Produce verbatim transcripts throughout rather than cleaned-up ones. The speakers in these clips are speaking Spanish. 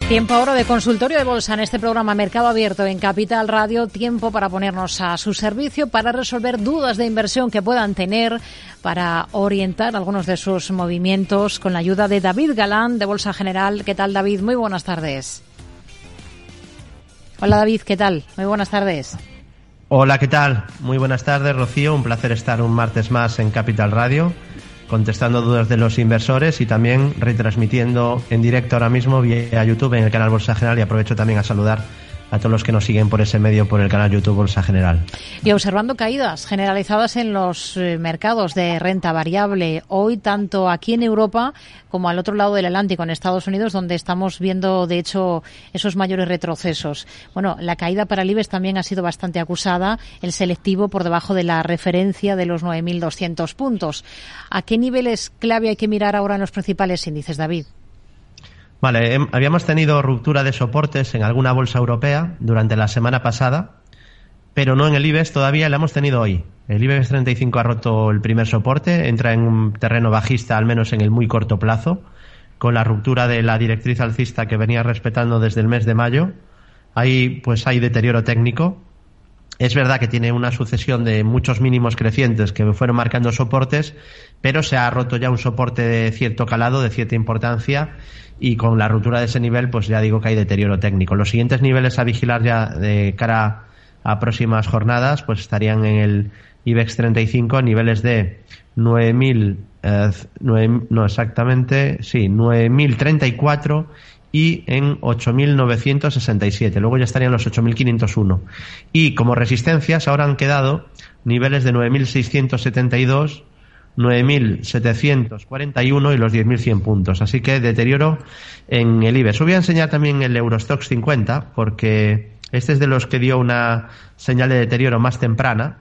Tiempo ahora de consultorio de bolsa en este programa Mercado Abierto en Capital Radio. Tiempo para ponernos a su servicio para resolver dudas de inversión que puedan tener, para orientar algunos de sus movimientos con la ayuda de David Galán de Bolsa General. ¿Qué tal, David? Muy buenas tardes. Hola, David, ¿qué tal? Muy buenas tardes. Hola, ¿qué tal? Muy buenas tardes, Rocío. Un placer estar un martes más en Capital Radio, contestando dudas de los inversores y también retransmitiendo en directo ahora mismo vía YouTube en el canal Bolsa General, y aprovecho también a saludar a todos los que nos siguen por ese medio, por el canal YouTube Bolsa General. Y observando caídas generalizadas en los eh, mercados de renta variable hoy, tanto aquí en Europa como al otro lado del Atlántico, en Estados Unidos, donde estamos viendo, de hecho, esos mayores retrocesos. Bueno, la caída para el IBEX también ha sido bastante acusada, el selectivo por debajo de la referencia de los nueve mil doscientos puntos. ¿A qué niveles clave hay que mirar ahora en los principales índices, David? Vale, eh, habíamos tenido ruptura de soportes en alguna bolsa europea durante la semana pasada, pero no en el IBEX todavía, la hemos tenido hoy. El IBEX treinta y cinco ha roto el primer soporte, entra en un terreno bajista, al menos en el muy corto plazo, con la ruptura de la directriz alcista que venía respetando desde el mes de mayo. Ahí pues hay deterioro técnico. Es verdad que tiene una sucesión de muchos mínimos crecientes que fueron marcando soportes, pero se ha roto ya un soporte de cierto calado, de cierta importancia, y con la ruptura de ese nivel, pues ya digo que hay deterioro técnico. Los siguientes niveles a vigilar ya de cara a próximas jornadas, pues estarían en el IBEX treinta y cinco a niveles de nueve mil, eh, nueve, no exactamente, sí, nueve mil treinta y cuatro y en ocho mil novecientos sesenta y siete. Luego ya estarían los ocho mil quinientos uno. Y como resistencias ahora han quedado niveles de nueve mil seiscientos setenta y dos, nueve mil setecientos cuarenta y uno y los diez mil cien puntos. Así que deterioro en el IBEX. Os voy a enseñar también el Eurostoxx cincuenta, porque este es de los que dio una señal de deterioro más temprana,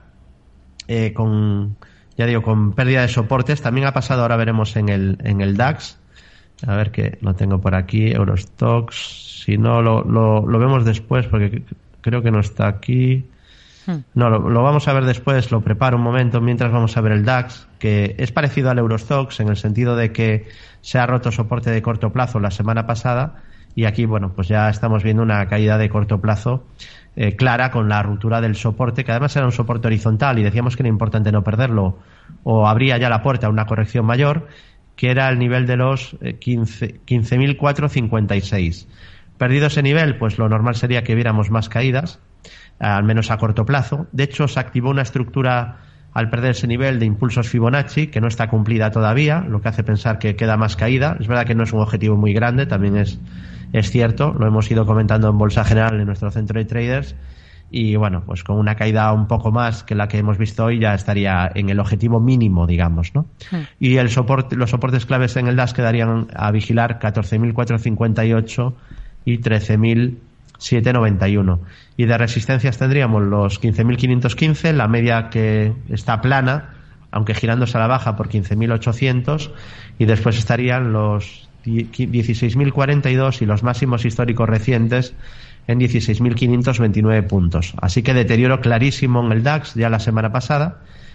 eh, con, ya digo, con pérdida de soportes. También ha pasado, ahora veremos, en el, en el DAX. A ver, que lo tengo por aquí, Eurostoxx. Si no, lo, lo, lo vemos después, porque creo que no está aquí. No, lo, lo vamos a ver después, lo preparo un momento, mientras vamos a ver el DAX, que es parecido al Eurostoxx en el sentido de que se ha roto soporte de corto plazo la semana pasada, y aquí, bueno, pues ya estamos viendo una caída de corto plazo eh, clara, con la ruptura del soporte, que además era un soporte horizontal, y decíamos que era importante no perderlo, o abría ya la puerta a una corrección mayor, que era el nivel de los eh, quince mil cuatrocientos cincuenta y seis. Perdido ese nivel, pues lo normal sería que viéramos más caídas, al menos a corto plazo. De hecho, se activó una estructura al perder ese nivel de impulsos Fibonacci, que no está cumplida todavía, lo que hace pensar que queda más caída. Es verdad que no es un objetivo muy grande, también es, es cierto, lo hemos ido comentando en Bolsa General, en nuestro centro de traders, y bueno, pues con una caída un poco más que la que hemos visto hoy ya estaría en el objetivo mínimo, digamos, ¿no? Sí. Y el soporte, los soportes claves en el DAX quedarían a vigilar catorce mil cuatrocientos cincuenta y ocho y trece mil setecientos noventa y uno. Y de resistencias tendríamos los quince mil quinientos quince, la media que está plana, aunque girándose a la baja, por quince mil ochocientos, y después estarían los dieciséis mil cuarenta y dos y los máximos históricos recientes en dieciséis mil quinientos veintinueve puntos. Así que deterioro clarísimo en el DAX ya la semana pasada,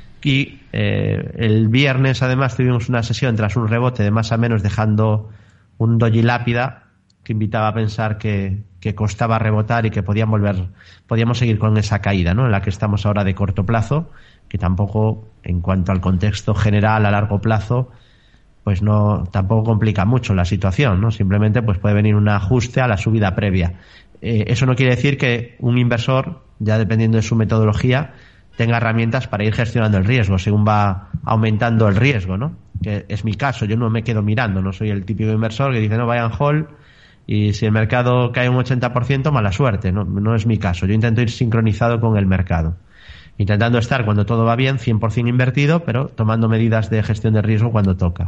y eh, el viernes además tuvimos una sesión tras un rebote de más a menos, dejando un doji lápida que invitaba a pensar que, que costaba rebotar y que podían volver, podíamos seguir con esa caída, ¿no?, en la que estamos ahora de corto plazo, que tampoco, en cuanto al contexto general a largo plazo, pues no, tampoco complica mucho la situación, ¿no? Simplemente pues puede venir un ajuste a la subida previa. Eh, eso no quiere decir que un inversor, ya dependiendo de su metodología, tenga herramientas para ir gestionando el riesgo según va aumentando el riesgo, ¿no? Que es mi caso, yo no me quedo mirando, no soy el típico inversor que dice no, vayan hold, y si el mercado cae un ochenta por ciento, mala suerte. No, no es mi caso. Yo intento ir sincronizado con el mercado, intentando estar cuando todo va bien cien por ciento invertido, pero tomando medidas de gestión de riesgo cuando toca.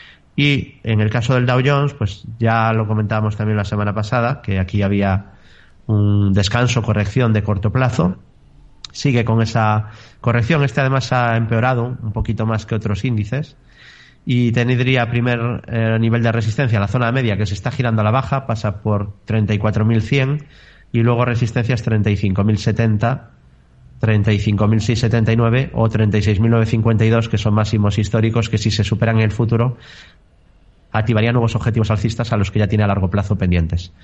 Y en el caso del Dow Jones, pues ya lo comentábamos también la semana pasada, que aquí había un descanso, corrección de corto plazo. Sigue con esa corrección. Este además ha empeorado un poquito más que otros índices, y tendría primer eh, nivel de resistencia la zona media, que se está girando a la baja, pasa por treinta y cuatro mil cien, y luego resistencias treinta y cinco mil setenta, treinta y cinco mil seiscientos setenta y nueve o treinta y seis mil novecientos cincuenta y dos, que son máximos históricos que, si se superan en el futuro, activarían nuevos objetivos alcistas a los que ya tiene a largo plazo pendientes.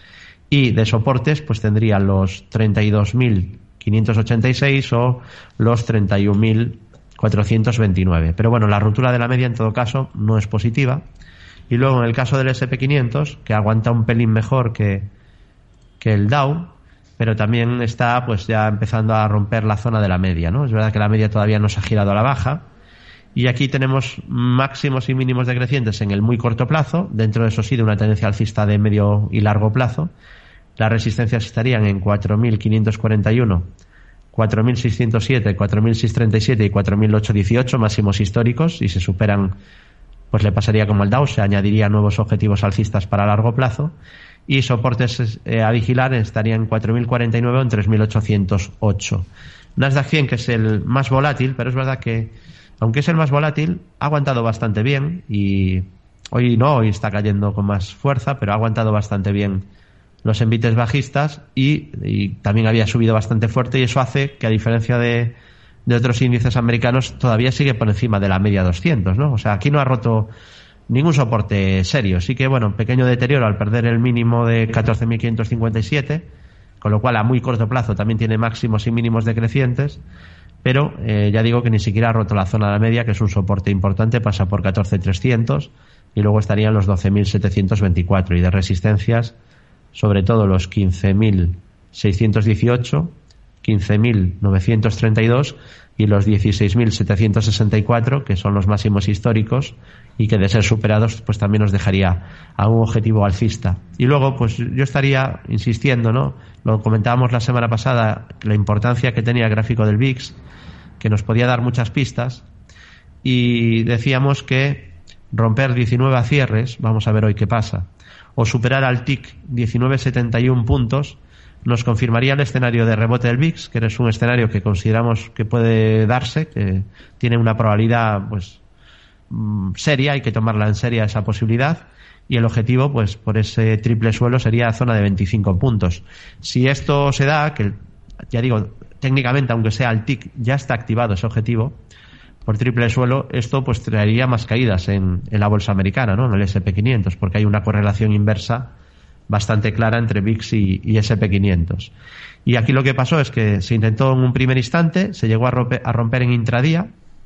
Y de soportes, pues tendría los treinta y dos mil quinientos ochenta y seis o los treinta y un mil cuatrocientos veintinueve. Pero bueno, la ruptura de la media en todo caso no es positiva. Y luego en el caso del ese and pe quinientos, que aguanta un pelín mejor que, que el Dow, pero también está pues ya empezando a romper la zona de la media, ¿no? Es verdad que la media todavía no se ha girado a la baja. Y aquí tenemos máximos y mínimos decrecientes en el muy corto plazo, dentro de eso sí de una tendencia alcista de medio y largo plazo. Las resistencias estarían en cuatro mil quinientos cuarenta y uno, cuatro mil seiscientos siete, cuatro mil seiscientos treinta y siete y cuatro mil ochocientos dieciocho, máximos históricos, y se superan, pues le pasaría como al Dow, se añadirían nuevos objetivos alcistas para largo plazo, y soportes eh, a vigilar estarían en cuatro mil cuarenta y nueve o en tres mil ochocientos ocho. Nasdaq cien, que es el más volátil, pero es verdad que, aunque es el más volátil, ha aguantado bastante bien, y hoy no, hoy está cayendo con más fuerza, pero ha aguantado bastante bien los envites bajistas y, y también había subido bastante fuerte, y eso hace que, a diferencia de, de otros índices americanos, todavía sigue por encima de la media doscientos, ¿no? O sea, aquí no ha roto ningún soporte serio. Sí que, bueno, pequeño deterioro al perder el mínimo de catorce mil quinientos cincuenta y siete, con lo cual a muy corto plazo también tiene máximos y mínimos decrecientes, pero eh, ya digo que ni siquiera ha roto la zona de la media, que es un soporte importante, pasa por catorce mil trescientos y luego estarían los doce mil setecientos veinticuatro, y de resistencias sobre todo los quince mil seiscientos dieciocho, quince mil novecientos treinta y dos y los dieciséis mil setecientos sesenta y cuatro, que son los máximos históricos, y que de ser superados pues también nos dejaría a un objetivo alcista. Y luego pues yo estaría insistiendo, ¿no? Lo comentábamos la semana pasada, la importancia que tenía el gráfico del V I X, que nos podía dar muchas pistas, y decíamos que romper diecinueve a cierres, vamos a ver hoy qué pasa, o superar al T I C diecinueve setenta y uno puntos, nos confirmaría el escenario de rebote del V I X, que es un escenario que consideramos que puede darse, que tiene una probabilidad pues seria, hay que tomarla en serio esa posibilidad, y el objetivo pues por ese triple suelo sería zona de veinticinco puntos. Si esto se da, que ya digo, técnicamente aunque sea el T I C ya está activado ese objetivo por triple suelo, esto pues traería más caídas en, en la bolsa americana, ¿no? En el ese and pe quinientos, porque hay una correlación inversa bastante clara entre V I X y, y ese and pe quinientos. Y aquí lo que pasó es que se intentó en un primer instante, se llegó a romper, a romper en intradía,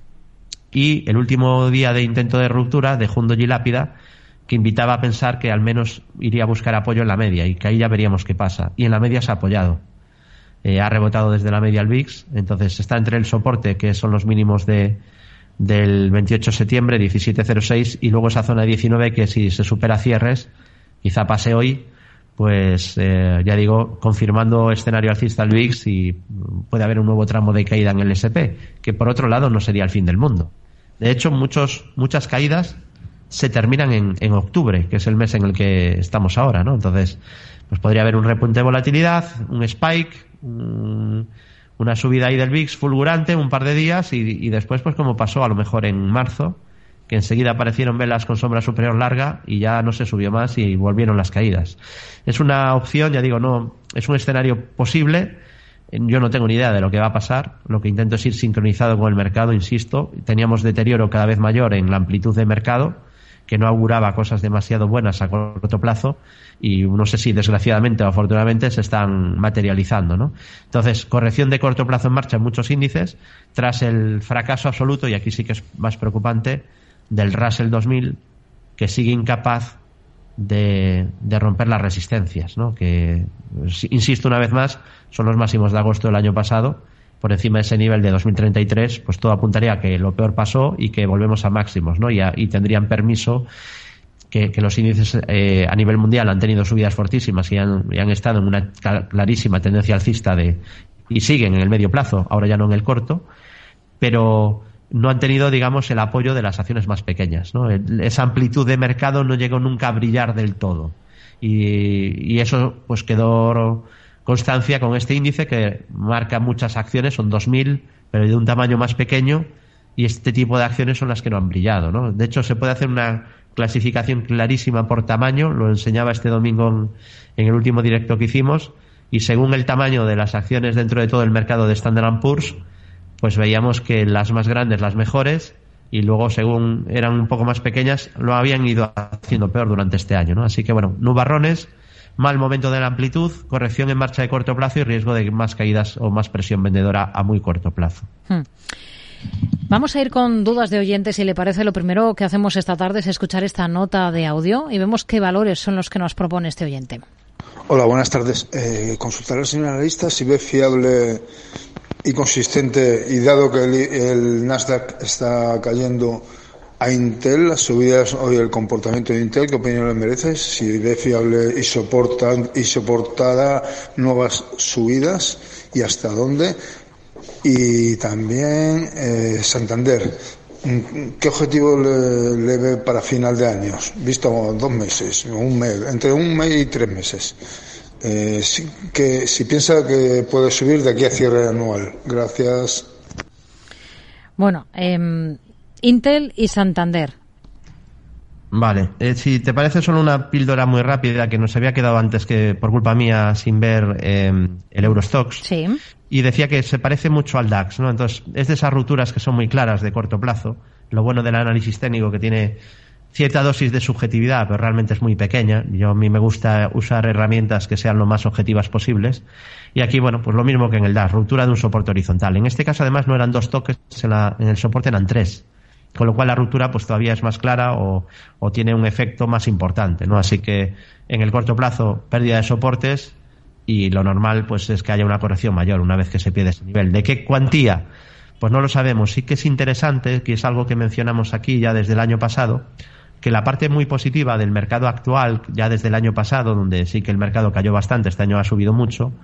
y el último día de intento de ruptura dejó un doji lápida que invitaba a pensar que al menos iría a buscar apoyo en la media, y que ahí ya veríamos qué pasa. Y en la media se ha apoyado. Eh, ha rebotado desde la media al V I X, entonces está entre el soporte, que son los mínimos de del veintiocho de septiembre, diecisiete cero seis, y luego esa zona de diecinueve, que si se supera cierres, quizá pase hoy, pues eh, ya digo, confirmando escenario alcista al V I X, y puede haber un nuevo tramo de caída en el ese and pe, que por otro lado no sería el fin del mundo. De hecho, muchos muchas caídas se terminan en, en octubre, que es el mes en el que estamos ahora, ¿no? Entonces, pues podría haber un repunte de volatilidad, un spike, un, una subida ahí del V I X fulgurante un par de días, y, y después, pues como pasó a lo mejor en marzo, que enseguida aparecieron velas con sombra superior larga y ya no se subió más y volvieron las caídas. Es una opción, ya digo, no es un escenario posible. Yo no tengo ni idea de lo que va a pasar. Lo que intento es ir sincronizado con el mercado, insisto. Teníamos deterioro cada vez mayor en la amplitud de mercado, que no auguraba cosas demasiado buenas a corto plazo, y no sé si desgraciadamente o afortunadamente se están materializando, ¿no? Entonces, corrección de corto plazo en marcha en muchos índices, tras el fracaso absoluto, y aquí sí que es más preocupante, del Russell dos mil, que sigue incapaz de, de romper las resistencias, ¿no? Que, insisto una vez más, son los máximos de agosto del año pasado. Por encima de ese nivel de dos mil treinta y tres, pues todo apuntaría a que lo peor pasó y que volvemos a máximos, ¿no? Y, a, y tendrían permiso que, que los índices eh, a nivel mundial han tenido subidas fortísimas y han, y han estado en una clarísima tendencia alcista de, y siguen en el medio plazo, ahora ya no en el corto, pero no han tenido, digamos, el apoyo de las acciones más pequeñas, ¿no? El, esa amplitud de mercado no llegó nunca a brillar del todo, y, y eso pues quedó constancia con este índice, que marca muchas acciones, son dos mil, pero de un tamaño más pequeño, y este tipo de acciones son las que no han brillado, ¿no? De hecho, se puede hacer una clasificación clarísima por tamaño, lo enseñaba este domingo en, en el último directo que hicimos, y según el tamaño de las acciones dentro de todo el mercado de Standard and Poor's, pues veíamos que las más grandes, las mejores, y luego según eran un poco más pequeñas, lo habían ido haciendo peor durante este año, ¿no? Así que bueno, nubarrones, mal momento de la amplitud, corrección en marcha de corto plazo y riesgo de más caídas o más presión vendedora a muy corto plazo. Hmm. Vamos a ir con dudas de oyentes, si le parece. Lo primero que hacemos esta tarde es escuchar esta nota de audio y vemos qué valores son los que nos propone este oyente. Hola, buenas tardes. Eh, consultar al señor analista si ve fiable y consistente, y dado que el, el Nasdaq está cayendo, a Intel, las subidas hoy, el comportamiento de Intel, ¿qué opinión le merece? Si ve fiable y soporta y soportará nuevas subidas y hasta dónde. Y también eh, Santander, ¿qué objetivo le, le ve para final de año? Visto dos meses, un mes, entre un mes y tres meses. Eh, si, que, si piensa que puede subir de aquí a cierre anual. Gracias. Bueno, eh, Intel y Santander. Vale, eh, si te parece solo una píldora muy rápida que nos había quedado antes que por culpa mía sin ver eh, el Eurostoxx. Sí. Y decía que se parece mucho al DAX, ¿no? Entonces, es de esas rupturas que son muy claras de corto plazo. Lo bueno del análisis técnico, que tiene cierta dosis de subjetividad, pero realmente es muy pequeña. Yo a mí me gusta usar herramientas que sean lo más objetivas posibles. Y aquí, bueno, pues lo mismo que en el DAX, ruptura de un soporte horizontal. En este caso, además, no eran dos toques, en, la, en el soporte eran tres. Con lo cual la ruptura pues todavía es más clara o, o tiene un efecto más importante, ¿no? Así que en el corto plazo, pérdida de soportes, y lo normal pues es que haya una corrección mayor una vez que se pierde ese nivel. ¿De qué cuantía? Pues no lo sabemos. Sí que es interesante, que es algo que mencionamos aquí ya desde el año pasado, que la parte muy positiva del mercado actual, ya desde el año pasado, donde sí que el mercado cayó bastante, este año ha subido mucho,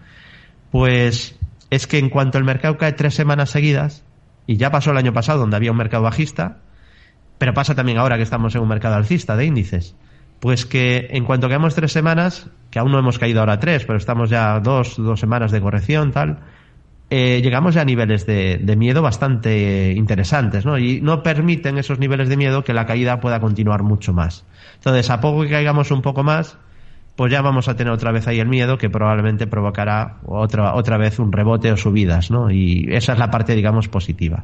pues es que en cuanto el mercado cae tres semanas seguidas, y ya pasó el año pasado donde había un mercado bajista, pero pasa también ahora que estamos en un mercado alcista de índices, pues que en cuanto caemos tres semanas, que aún no hemos caído ahora tres, pero estamos ya dos, dos semanas de corrección, tal, eh, llegamos ya a niveles de, de miedo bastante interesantes, ¿no? Y no permiten esos niveles de miedo que la caída pueda continuar mucho más. Entonces, a poco que caigamos un poco más, pues ya vamos a tener otra vez ahí el miedo que probablemente provocará otra, otra vez un rebote o subidas, ¿no? Y esa es la parte, digamos, positiva.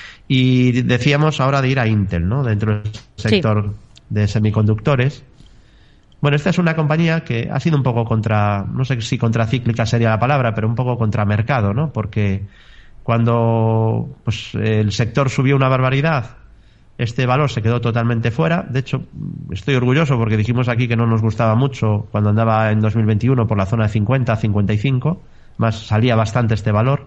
Y decíamos ahora de ir a Intel, ¿no? Dentro del sector sí. de semiconductores. Bueno, esta es una compañía que ha sido un poco contra, no sé si contracíclica sería la palabra, pero un poco contra mercado, ¿no? Porque cuando pues el sector subió una barbaridad, este valor se quedó totalmente fuera. De hecho, estoy orgulloso porque dijimos aquí que no nos gustaba mucho cuando andaba en dos mil veintiuno por la zona de cincuenta, cincuenta y cinco, más salía bastante este valor,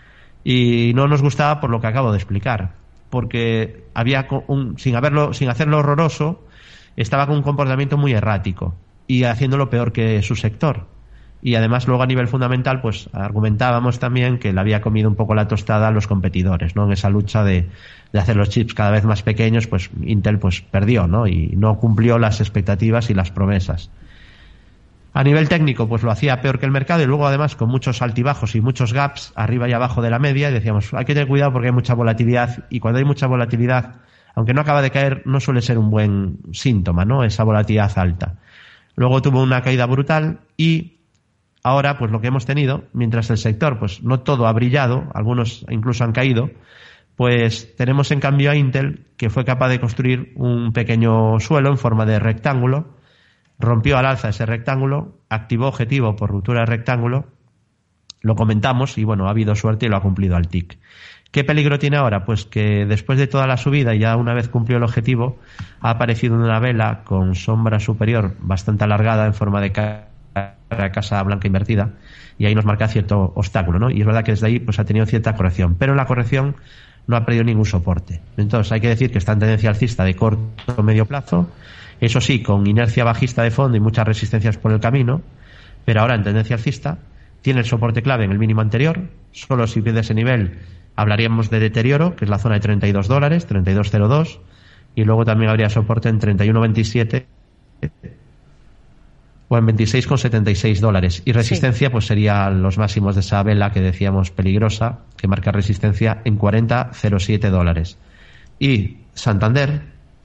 y no nos gustaba por lo que acabo de explicar, porque había un, sin haberlo, sin hacerlo horroroso, estaba con un comportamiento muy errático y haciéndolo peor que su sector. Y además luego a nivel fundamental pues argumentábamos también que le había comido un poco la tostada a los competidores, ¿no? En esa lucha de, de hacer los chips cada vez más pequeños, pues Intel pues perdió, ¿no? Y no cumplió las expectativas y las promesas. A nivel técnico pues lo hacía peor que el mercado, y luego además con muchos altibajos y muchos gaps arriba y abajo de la media, y decíamos hay que tener cuidado porque hay mucha volatilidad, y cuando hay mucha volatilidad, aunque no acaba de caer, no suele ser un buen síntoma, ¿no? Esa volatilidad alta. Luego tuvo una caída brutal, y ahora, pues lo que hemos tenido, mientras el sector, pues no todo ha brillado, algunos incluso han caído, pues tenemos en cambio a Intel, que fue capaz de construir un pequeño suelo en forma de rectángulo, rompió al alza ese rectángulo, activó objetivo por ruptura de rectángulo, lo comentamos y bueno, ha habido suerte y lo ha cumplido al tick. ¿Qué peligro tiene ahora? Pues que después de toda la subida y ya una vez cumplió el objetivo, ha aparecido una vela con sombra superior bastante alargada en forma de ca la casa blanca invertida, y ahí nos marca cierto obstáculo, ¿no? Y es verdad que desde ahí pues ha tenido cierta corrección, pero en la corrección no ha perdido ningún soporte. Entonces hay que decir que está en tendencia alcista de corto o medio plazo, eso sí, con inercia bajista de fondo y muchas resistencias por el camino, pero ahora en tendencia alcista, tiene el soporte clave en el mínimo anterior. Solo si pierde ese nivel hablaríamos de deterioro, que es la zona de treinta y dos dólares, treinta y dos cero dos, y luego también habría soporte en treinta y uno veintisiete o en veintiséis con setenta y seis dólares, y resistencia sí. pues serían los máximos de esa vela que decíamos peligrosa, que marca resistencia en cuarenta cero siete dólares. Y Santander,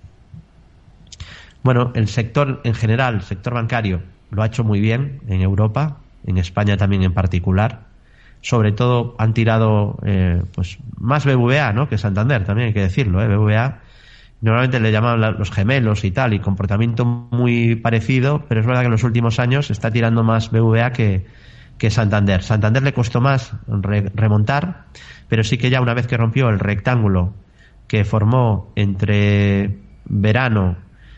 bueno, el sector en general, el sector bancario lo ha hecho muy bien en Europa, en España también en particular. Sobre todo han tirado eh, pues más B B V A, ¿no? que Santander, también hay que decirlo, ¿eh? B B V A, Normalmente le llaman la, los gemelos y tal, y comportamiento muy parecido, pero es verdad que en los últimos años está tirando más B V A que, que Santander. Santander le costó más re, remontar, pero sí que ya una vez que rompió el rectángulo que formó entre verano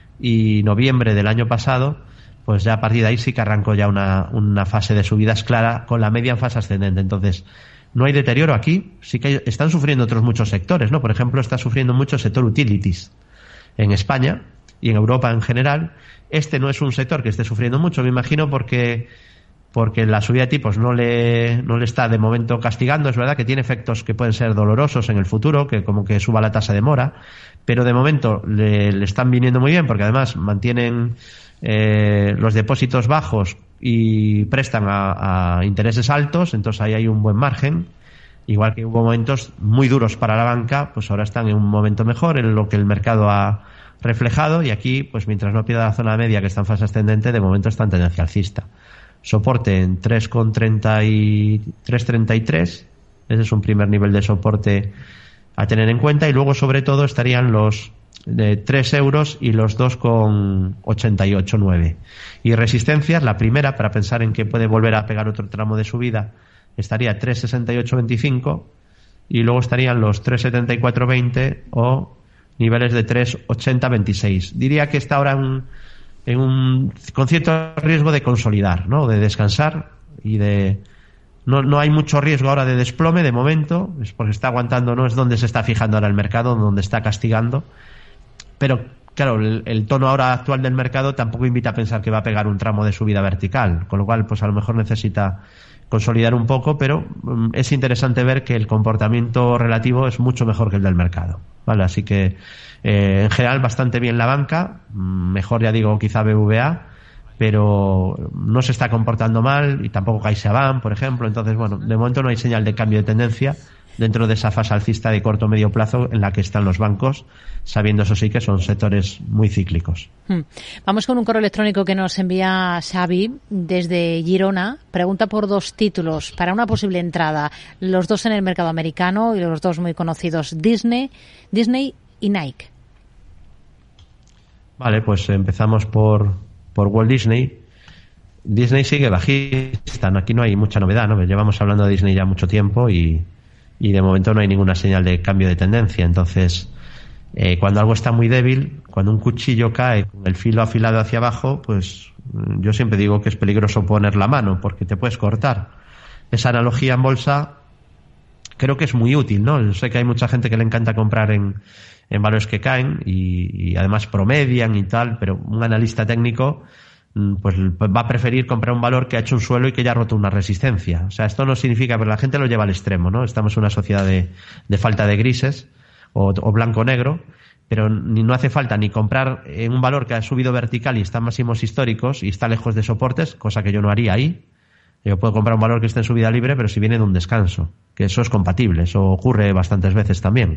y noviembre del año pasado, pues ya a partir de ahí sí que arrancó ya una, una fase de subidas clara, con la media en fase ascendente. Entonces, no hay deterioro aquí, sí que están sufriendo otros muchos sectores, ¿no? Por ejemplo, está sufriendo mucho el sector utilities en España y en Europa en general. Este no es un sector que esté sufriendo mucho, me imagino, porque porque la subida de tipos no le no le está de momento castigando. Es verdad que tiene efectos que pueden ser dolorosos en el futuro, que como que suba la tasa de mora, pero de momento le, le están viniendo muy bien, porque además mantienen eh, los depósitos bajos y prestan a, a intereses altos, entonces ahí hay un buen margen. Igual que hubo momentos muy duros para la banca, pues ahora están en un momento mejor, en lo que el mercado ha reflejado, y aquí, pues mientras no pierda la zona media, que está en fase ascendente, de momento está en tendencia alcista. Soporte en tres coma treinta y tres, treinta y tres, ese es un primer nivel de soporte a tener en cuenta, y luego sobre todo estarían los de tres euros y los dos coma ochenta y ocho nueve. Y resistencias, la primera, para pensar en que puede volver a pegar otro tramo de subida, estaría tres sesenta y ocho veinticinco, y luego estarían los tres setenta y cuatro veinte o niveles de tres ochenta veintiséis. Diría que está ahora en, en un con cierto riesgo de consolidar, ¿no? De descansar y de no no hay mucho riesgo ahora de desplome de momento, es porque está aguantando, no es donde se está fijando ahora el mercado, donde está castigando. Pero, claro, el, el tono ahora actual del mercado tampoco invita a pensar que va a pegar un tramo de subida vertical, con lo cual, pues a lo mejor necesita consolidar un poco, pero um, es interesante ver que el comportamiento relativo es mucho mejor que el del mercado, ¿vale? Así que, eh, en general, bastante bien la banca, mejor, ya digo, quizá B V A, pero no se está comportando mal, y tampoco CaixaBank, por ejemplo. Entonces, bueno, de momento no hay señal de cambio de tendencia dentro de esa fase alcista de corto o medio plazo en la que están los bancos, sabiendo eso sí que son sectores muy cíclicos. Hmm. Vamos con un correo electrónico que nos envía Xavi desde Girona. Pregunta por dos títulos para una posible entrada, los dos en el mercado americano y los dos muy conocidos, Disney, Disney y Nike. Vale, pues empezamos por, por Walt Disney. Disney sigue bajista, aquí no hay mucha novedad, ¿no? Llevamos hablando de Disney ya mucho tiempo y y de momento no hay ninguna señal de cambio de tendencia. Entonces, eh, cuando algo está muy débil, cuando un cuchillo cae con el filo afilado hacia abajo, pues yo siempre digo que es peligroso poner la mano porque te puedes cortar. Esa analogía en bolsa creo que es muy útil, ¿no? Yo sé que hay mucha gente que le encanta comprar en, en valores que caen y, y además promedian y tal, pero un analista técnico pues va a preferir comprar un valor que ha hecho un suelo y que ya ha roto una resistencia. O sea, esto no significa, pero la gente lo lleva al extremo, ¿no? Estamos en una sociedad de, de falta de grises o, o blanco-negro, pero ni no hace falta ni comprar en un valor que ha subido vertical y está en máximos históricos y está lejos de soportes, cosa que yo no haría ahí. Yo puedo comprar un valor que esté en subida libre, pero si viene de un descanso, que eso es compatible, eso ocurre bastantes veces también.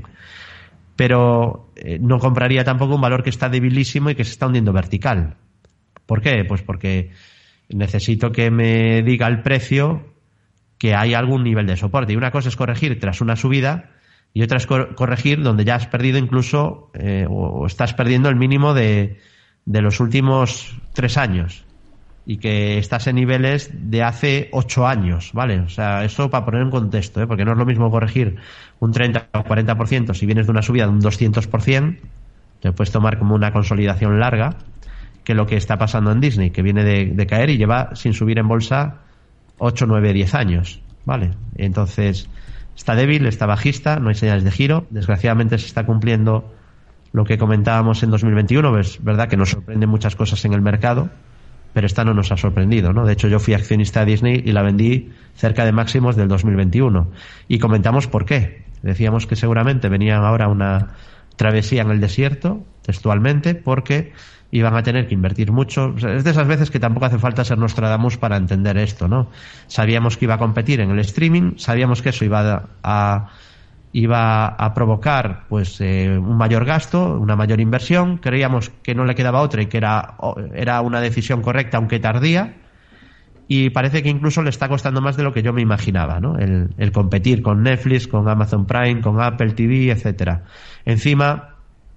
Pero eh, no compraría tampoco un valor que está debilísimo y que se está hundiendo vertical. ¿Por qué? Pues porque necesito que me diga el precio que hay algún nivel de soporte. Y una cosa es corregir tras una subida y otra es cor- corregir donde ya has perdido incluso eh, o, o estás perdiendo el mínimo de, de los últimos tres años y que estás en niveles de hace ocho años, ¿vale? O sea, eso para poner en contexto, ¿eh? Porque no es lo mismo corregir un treinta o cuarenta por ciento si vienes de una subida de un doscientos por ciento, te puedes tomar como una consolidación larga, que lo que está pasando en Disney, que viene de, de caer y lleva sin subir en bolsa ocho, nueve, diez años, ¿vale? Entonces, está débil, está bajista, no hay señales de giro. Desgraciadamente se está cumpliendo lo que comentábamos en dos mil veintiuno. Es verdad que nos sorprenden muchas cosas en el mercado, pero esta no nos ha sorprendido, ¿no? De hecho, yo fui accionista de Disney y la vendí cerca de máximos del dos mil veintiuno. Y comentamos por qué. Decíamos que seguramente venía ahora una travesía en el desierto, textualmente, porque iban a tener que invertir mucho. O sea, es de esas veces que tampoco hace falta ser Nostradamus para entender esto, ¿no? Sabíamos que iba a competir en el streaming, sabíamos que eso iba a, a iba a provocar pues eh, un mayor gasto, una mayor inversión. Creíamos que no le quedaba otra y que era, era una decisión correcta, aunque tardía. Y parece que incluso le está costando más de lo que yo me imaginaba, ¿no? El, el competir con Netflix, con Amazon Prime, con Apple T V, etcétera. Encima,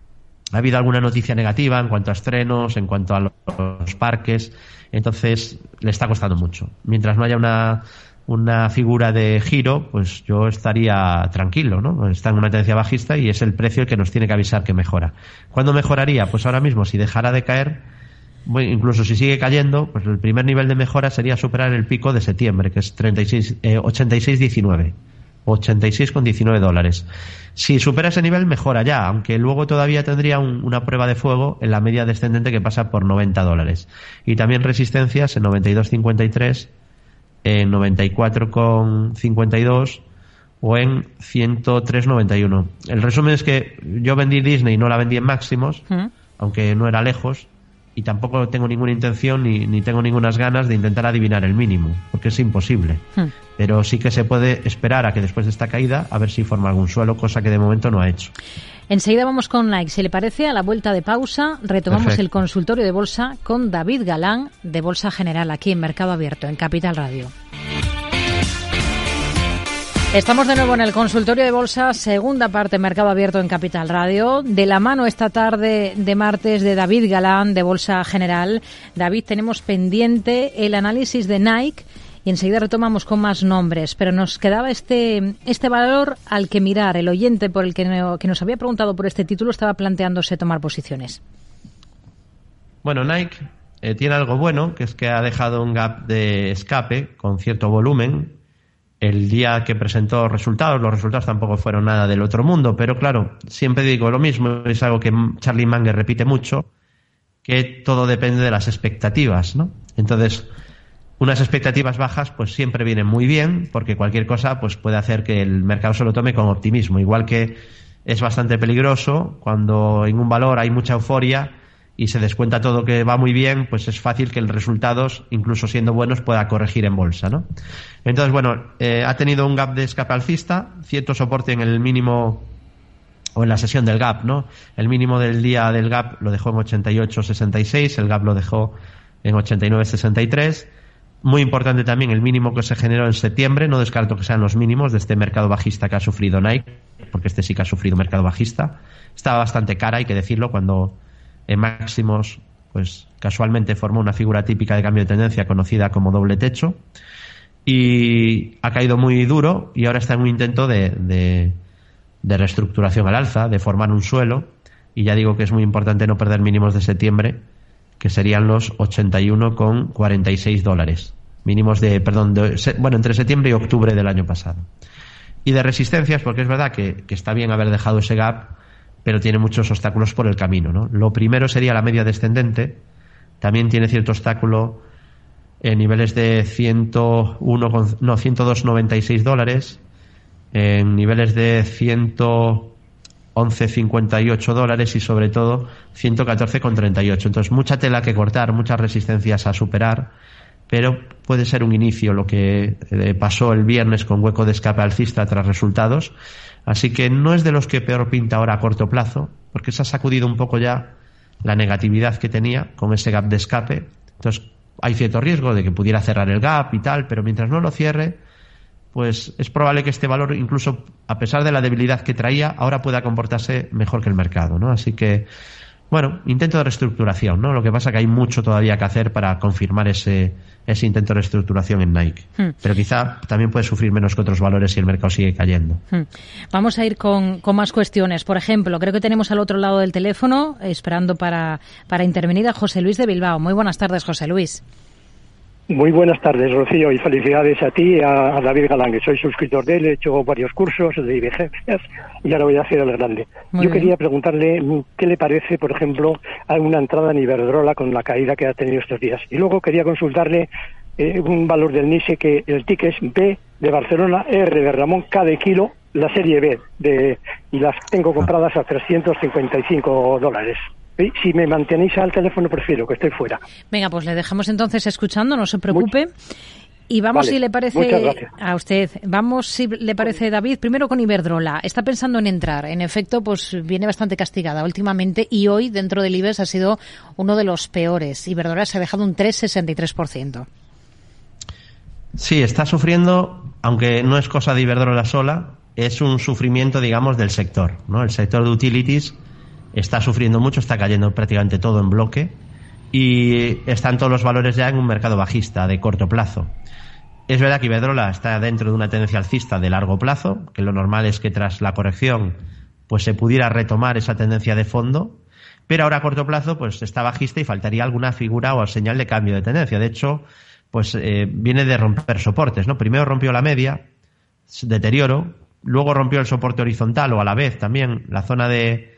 ha habido alguna noticia negativa en cuanto a estrenos, en cuanto a los parques, entonces le está costando mucho. Mientras no haya una, una figura de giro, pues yo estaría tranquilo, ¿no? Está en una tendencia bajista y es el precio el que nos tiene que avisar que mejora. ¿Cuándo mejoraría? Pues ahora mismo, si dejara de caer, incluso si sigue cayendo, pues el primer nivel de mejora sería superar el pico de septiembre, que es treinta y seis, eh, ochenta y seis diecinueve. ochenta y seis con diecinueve dólares. Si supera ese nivel, mejora ya, aunque luego todavía tendría un, una prueba de fuego en la media descendente que pasa por noventa dólares. Y también resistencias en noventa y dos cincuenta y tres, en noventa y cuatro con cincuenta y dos o en ciento tres noventa y uno. El resumen es que yo vendí Disney, no la vendí en máximos, ¿Mm? aunque no era lejos, y tampoco tengo ninguna intención ni, ni tengo ninguna ganas de intentar adivinar el mínimo, porque es imposible. Hmm. Pero sí que se puede esperar a que después de esta caída, a ver si forma algún suelo, cosa que de momento no ha hecho. Enseguida vamos con Nike. Si le parece, a la vuelta de pausa, retomamos Perfecto. El consultorio de bolsa con David Galán, de Bolsa General, aquí en Mercado Abierto, en Capital Radio. Estamos de nuevo en el consultorio de bolsa, segunda parte, Mercado Abierto en Capital Radio. De la mano esta tarde de martes de David Galán, de Bolsa General. David, tenemos pendiente el análisis de Nike y enseguida retomamos con más nombres. Pero nos quedaba este este valor al que mirar. El oyente por el que, no, que nos había preguntado por este título estaba planteándose tomar posiciones. Bueno, Nike eh, tiene algo bueno, que es que ha dejado un gap de escape con cierto volumen. El día que presentó resultados, los resultados tampoco fueron nada del otro mundo, pero claro, siempre digo lo mismo, es algo que Charlie Munger repite mucho, que todo depende de las expectativas, ¿no? Entonces, unas expectativas bajas pues siempre vienen muy bien, porque cualquier cosa pues puede hacer que el mercado se lo tome con optimismo, igual que es bastante peligroso cuando en un valor hay mucha euforia y se descuenta todo que va muy bien, pues es fácil que los resultados, incluso siendo buenos, pueda corregir en bolsa, ¿no? Entonces, bueno, eh, ha tenido un gap de escape alcista, cierto soporte en el mínimo, o en la sesión del gap, ¿no? El mínimo del día del gap lo dejó en ochenta y ocho sesenta y seis, el gap lo dejó en ochenta y nueve sesenta y tres. Muy importante también el mínimo que se generó en septiembre, no descarto que sean los mínimos de este mercado bajista que ha sufrido Nike, porque este sí que ha sufrido mercado bajista. Estaba bastante cara, hay que decirlo, cuando en máximos, pues casualmente formó una figura típica de cambio de tendencia conocida como doble techo y ha caído muy duro y ahora está en un intento de, de, de reestructuración al alza, de formar un suelo, y ya digo que es muy importante no perder mínimos de septiembre, que serían los ochenta y uno con cuarenta y seis dólares, mínimos de, perdón, de, bueno, entre septiembre y octubre del año pasado. Y de resistencias, porque es verdad que, que está bien haber dejado ese gap, pero tiene muchos obstáculos por el camino, ¿no? Lo primero sería la media descendente, también tiene cierto obstáculo en niveles de ciento uno, no, ciento dos con noventa y seis dólares, en niveles de ciento once con cincuenta y ocho dólares y sobre todo ciento catorce con treinta y ocho. Entonces, mucha tela que cortar, muchas resistencias a superar, pero puede ser un inicio lo que eh, pasó el viernes con hueco de escape alcista tras resultados. Así que no es de los que peor pinta ahora a corto plazo, porque se ha sacudido un poco ya la negatividad que tenía con ese gap de escape. Entonces hay cierto riesgo de que pudiera cerrar el gap y tal, pero mientras no lo cierre, pues es probable que este valor, incluso a pesar de la debilidad que traía, ahora pueda comportarse mejor que el mercado, ¿no? Así que, bueno, intento de reestructuración, ¿no? Lo que pasa que hay mucho todavía que hacer para confirmar ese ese intento de reestructuración en Nike. Hmm. Pero quizá también puede sufrir menos que otros valores si el mercado sigue cayendo. Hmm. Vamos a ir con, con más cuestiones. Por ejemplo, creo que tenemos al otro lado del teléfono, esperando para, para intervenir, a José Luis de Bilbao. Muy buenas tardes, José Luis. Muy buenas tardes, Rocío, y felicidades a ti y a, a David Galán, que soy suscriptor de él, he hecho varios cursos de divergencias y ahora voy a hacer el grande. Muy Yo bien. Quería preguntarle qué le parece, por ejemplo, a una entrada en Iberdrola con la caída que ha tenido estos días. Y luego quería consultarle eh, un valor del NISE, que el ticket es B de Barcelona, R de Ramón, K de kilo, la serie B, de, y las tengo compradas a trescientos cincuenta y cinco dólares. Si me mantenéis al teléfono, prefiero que estoy fuera. Venga, pues le dejamos entonces escuchando, no se preocupe. Much... Y vamos, vale, si le parece a usted, vamos, si le parece, David, primero con Iberdrola. Está pensando en entrar. En efecto, pues viene bastante castigada últimamente y hoy dentro del IBEX ha sido uno de los peores. Iberdrola se ha dejado un tres coma sesenta y tres por ciento. Sí, está sufriendo, aunque no es cosa de Iberdrola sola, es un sufrimiento, digamos, del sector, ¿no? El sector de utilities está sufriendo mucho, está cayendo prácticamente todo en bloque y están todos los valores ya en un mercado bajista de corto plazo. Es verdad que Iberdrola está dentro de una tendencia alcista de largo plazo, que lo normal es que tras la corrección pues se pudiera retomar esa tendencia de fondo, pero ahora a corto plazo pues está bajista y faltaría alguna figura o señal de cambio de tendencia. De hecho, pues eh, viene de romper soportes, ¿no? Primero rompió la media, deterioro, luego rompió el soporte horizontal o a la vez también la zona de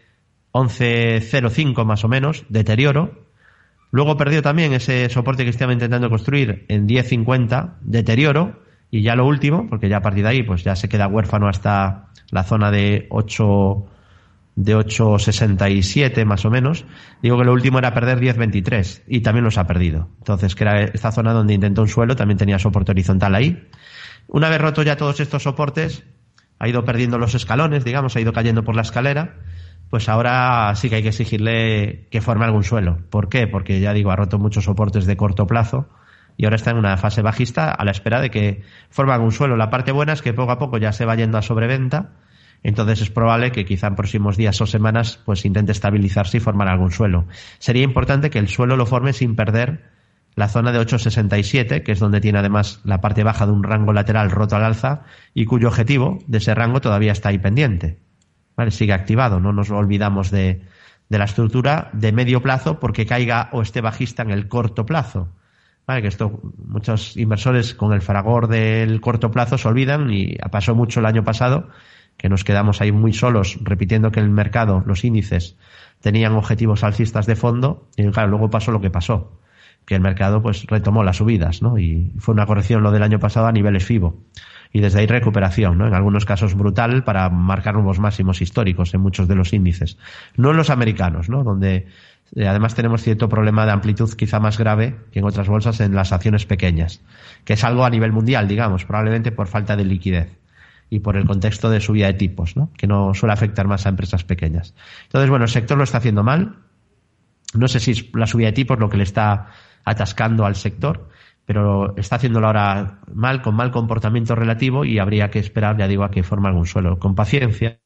once cero cinco más o menos, deterioro. Luego perdió también ese soporte que estaba intentando construir en diez cincuenta, deterioro. Y ya lo último, porque ya a partir de ahí pues ya se queda huérfano hasta la zona de ocho de ocho sesenta y siete más o menos. Digo que lo último era perder diez veintitrés y también los ha perdido. Entonces, que era esta zona donde intentó un suelo, también tenía soporte horizontal ahí. Una vez roto ya todos estos soportes, ha ido perdiendo los escalones, digamos, ha ido cayendo por la escalera. Pues ahora sí que hay que exigirle que forme algún suelo. ¿Por qué? Porque ya digo, ha roto muchos soportes de corto plazo y ahora está en una fase bajista a la espera de que forme algún suelo. La parte buena es que poco a poco ya se va yendo a sobreventa, entonces es probable que quizá en próximos días o semanas pues intente estabilizarse y formar algún suelo. Sería importante que el suelo lo forme sin perder la zona de ocho sesenta y siete, que es donde tiene además la parte baja de un rango lateral roto al alza y cuyo objetivo de ese rango todavía está ahí pendiente. Vale, sigue activado, no nos olvidamos de, de la estructura de medio plazo porque caiga o esté bajista en el corto plazo. Vale, que esto muchos inversores con el fragor del corto plazo se olvidan y pasó mucho el año pasado que nos quedamos ahí muy solos repitiendo que el mercado, los índices tenían objetivos alcistas de fondo y claro, luego pasó lo que pasó, que el mercado pues retomó las subidas, ¿no? Y fue una corrección lo del año pasado a niveles FIBO. Y desde ahí recuperación, ¿no? En algunos casos brutal para marcar nuevos máximos históricos en muchos de los índices. No en los americanos, ¿no? Donde eh, además tenemos cierto problema de amplitud quizá más grave que en otras bolsas en las acciones pequeñas, que es algo a nivel mundial, digamos, probablemente por falta de liquidez y por el contexto de subida de tipos, ¿no? Que no suele afectar más a empresas pequeñas. Entonces, bueno, el sector lo está haciendo mal. No sé si es la subida de tipos lo que le está atascando al sector, pero está haciéndolo ahora mal, con mal comportamiento relativo y habría que esperar, ya digo, a que forme algún suelo. Con paciencia,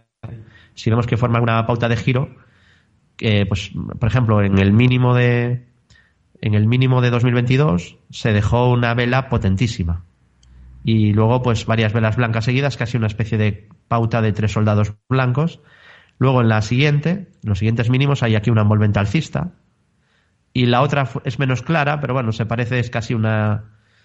si vemos que forma una pauta de giro, eh, pues, por ejemplo, en el mínimo de en el mínimo de dos mil veintidós se dejó una vela potentísima y luego pues varias velas blancas seguidas, casi una especie de pauta de tres soldados blancos. Luego en la siguiente, en los siguientes mínimos hay aquí una envolvente alcista. Y la otra es menos clara, pero bueno, se parece, es casi una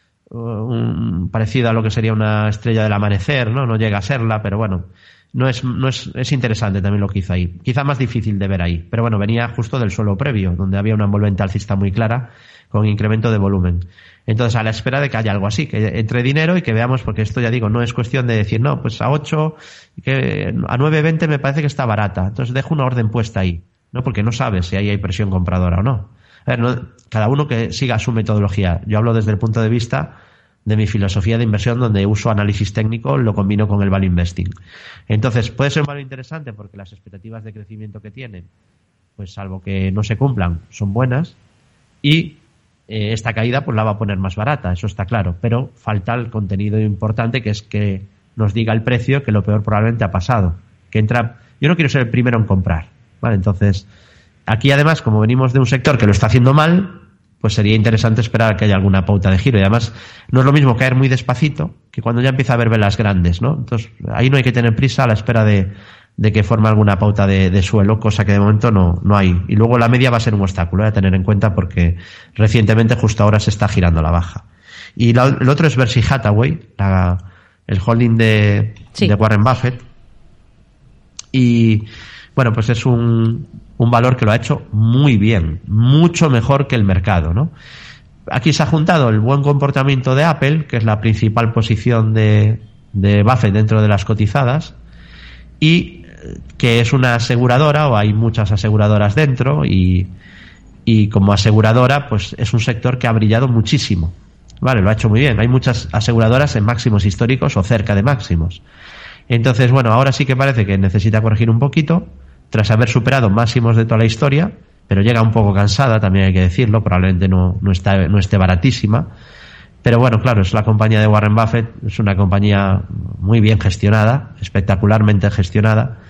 un, parecida a lo que sería una estrella del amanecer, ¿no? No llega a serla, pero bueno, no es, no es, es interesante también lo que hizo ahí. Quizá más difícil de ver ahí, pero bueno, venía justo del suelo previo, donde había una envolvente alcista muy clara, con incremento de volumen. Entonces, a la espera de que haya algo así, que entre dinero y que veamos, porque esto ya digo, no es cuestión de decir, no, pues a ocho, que a nueve veinte me parece que está barata, entonces dejo una orden puesta ahí, ¿no? Porque no sabes si ahí hay presión compradora o no. A ver, no, cada uno que siga su metodología. Yo hablo desde el punto de vista de mi filosofía de inversión, donde uso análisis técnico, lo combino con el value investing. Entonces, puede ser un valor interesante porque las expectativas de crecimiento que tienen, pues salvo que no se cumplan, son buenas. Y eh, esta caída pues la va a poner más barata, eso está claro. Pero falta el contenido importante, que es que nos diga el precio, que lo peor probablemente ha pasado. Que entra. Yo no quiero ser el primero en comprar, ¿vale? Entonces, aquí además, como venimos de un sector que lo está haciendo mal, pues sería interesante esperar a que haya alguna pauta de giro. Y además, no es lo mismo caer muy despacito que cuando ya empieza a haber velas grandes, ¿no? Entonces, ahí no hay que tener prisa a la espera de, de que forme alguna pauta de, de suelo, cosa que de momento no, no hay. Y luego la media va a ser un obstáculo, ¿eh? A tener en cuenta porque recientemente, justo ahora, se está girando a la baja. Y la, el otro es Berkshire Hathaway, la, el holding de, sí. de Warren Buffett. Y bueno, pues es un, un valor que lo ha hecho muy bien, mucho mejor que el mercado, ¿no? Aquí se ha juntado el buen comportamiento de Apple, que es la principal posición de, de Buffett dentro de las cotizadas, y que es una aseguradora, o hay muchas aseguradoras dentro, y, y como aseguradora, pues es un sector que ha brillado muchísimo. Vale, lo ha hecho muy bien. Hay muchas aseguradoras en máximos históricos o cerca de máximos. Entonces, bueno, ahora sí que parece que necesita corregir un poquito, tras haber superado máximos de toda la historia, pero llega un poco cansada, también hay que decirlo, probablemente no, no, está, no esté baratísima. Pero bueno, claro, es la compañía de Warren Buffett, es una compañía muy bien gestionada, espectacularmente gestionada,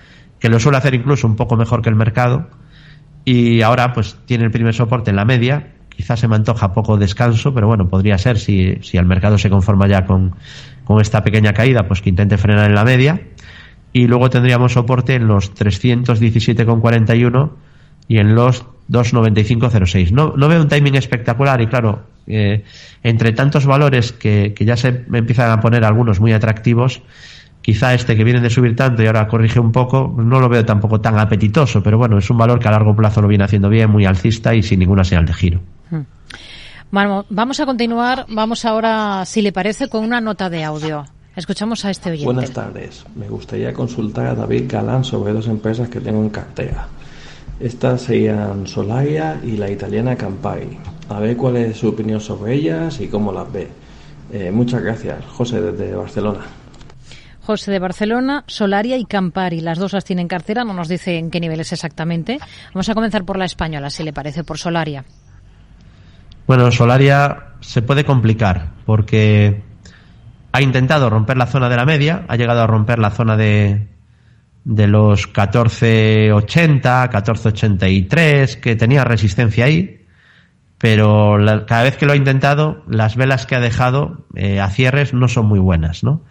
que lo suele hacer incluso un poco mejor que el mercado, y ahora pues tiene el primer soporte en la media. Quizás se me antoja poco descanso, pero bueno, podría ser, si, si el mercado se conforma ya con, con esta pequeña caída, pues que intente frenar en la media. Y luego tendríamos soporte en los trescientos diecisiete coma cuarenta y uno y en los dos noventa y cinco coma cero seis. No, no veo un timing espectacular, y claro, eh, entre tantos valores que, que ya se empiezan a poner algunos muy atractivos, quizá este que viene de subir tanto y ahora corrige un poco, no lo veo tampoco tan apetitoso, pero bueno, es un valor que a largo plazo lo viene haciendo bien, muy alcista y sin ninguna señal de giro. Bueno, vamos a continuar, vamos ahora, si le parece, con una nota de audio. Escuchamos a este oyente. Buenas tardes, me gustaría consultar a David Galán sobre dos empresas que tengo en cartera. Estas serían Solaria y la italiana Campari. A ver cuál es su opinión sobre ellas y cómo las ve. Eh, muchas gracias, José desde Barcelona. José de Barcelona, Solaria y Campari. Las dos las tiene en cartera, no nos dice en qué niveles exactamente. Vamos a comenzar por la española, si le parece, por Solaria. Bueno, Solaria se puede complicar porque ha intentado romper la zona de la media, ha llegado a romper la zona de, de los catorce ochenta, catorce ochenta y tres, que tenía resistencia ahí, pero la, cada vez que lo ha intentado, las velas que ha dejado eh, a cierres no son muy buenas, ¿no?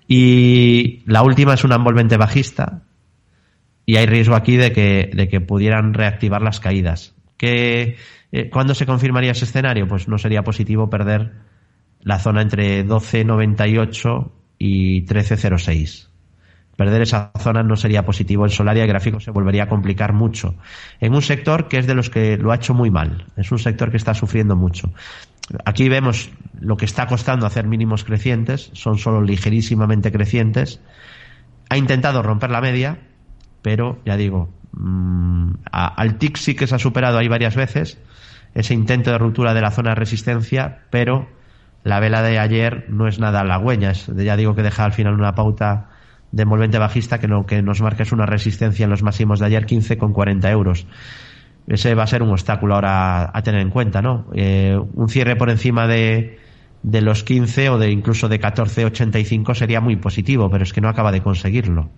Y la última es una envolvente bajista y hay riesgo aquí de que, de que pudieran reactivar las caídas. ¿Qué, eh, ¿Cuándo se confirmaría ese escenario? Pues no sería positivo perder la zona entre doce noventa y ocho y trece cero seis. Perder esa zona no sería positivo. En Solaria el gráfico se volvería a complicar mucho. En un sector que es de los que lo ha hecho muy mal. Es un sector que está sufriendo mucho. Aquí vemos lo que está costando hacer mínimos crecientes. Son solo ligerísimamente crecientes. Ha intentado romper la media, pero ya digo, mmm, a, al tick sí que se ha superado ahí varias veces. Ese intento de ruptura de la zona de resistencia, pero la vela de ayer no es nada halagüeña. Es, ya digo que deja al final una pauta de envolvente bajista que lo que nos marca es una resistencia en los máximos de ayer, quince coma cuarenta euros. Ese va a ser un obstáculo ahora a tener en cuenta, ¿no? Eh, un cierre por encima de, de los quince o de incluso de catorce ochenta y cinco sería muy positivo, pero es que no acaba de conseguirlo.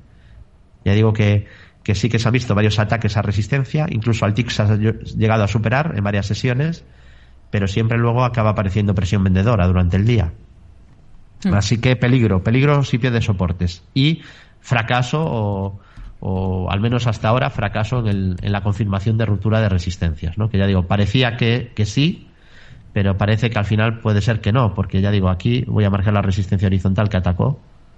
Ya digo que, que sí que se han visto varios ataques a resistencia, incluso al tick se ha llegado a superar en varias sesiones, pero siempre luego acaba apareciendo presión vendedora durante el día. Mm. Así que peligro, peligro si pierde soportes. Y fracaso, o, o al menos hasta ahora, fracaso en, el, en la confirmación de ruptura de resistencias, ¿no? Que ya digo, parecía que, que sí, pero parece que al final puede ser que no, porque ya digo, aquí voy a marcar la resistencia horizontal que atacó.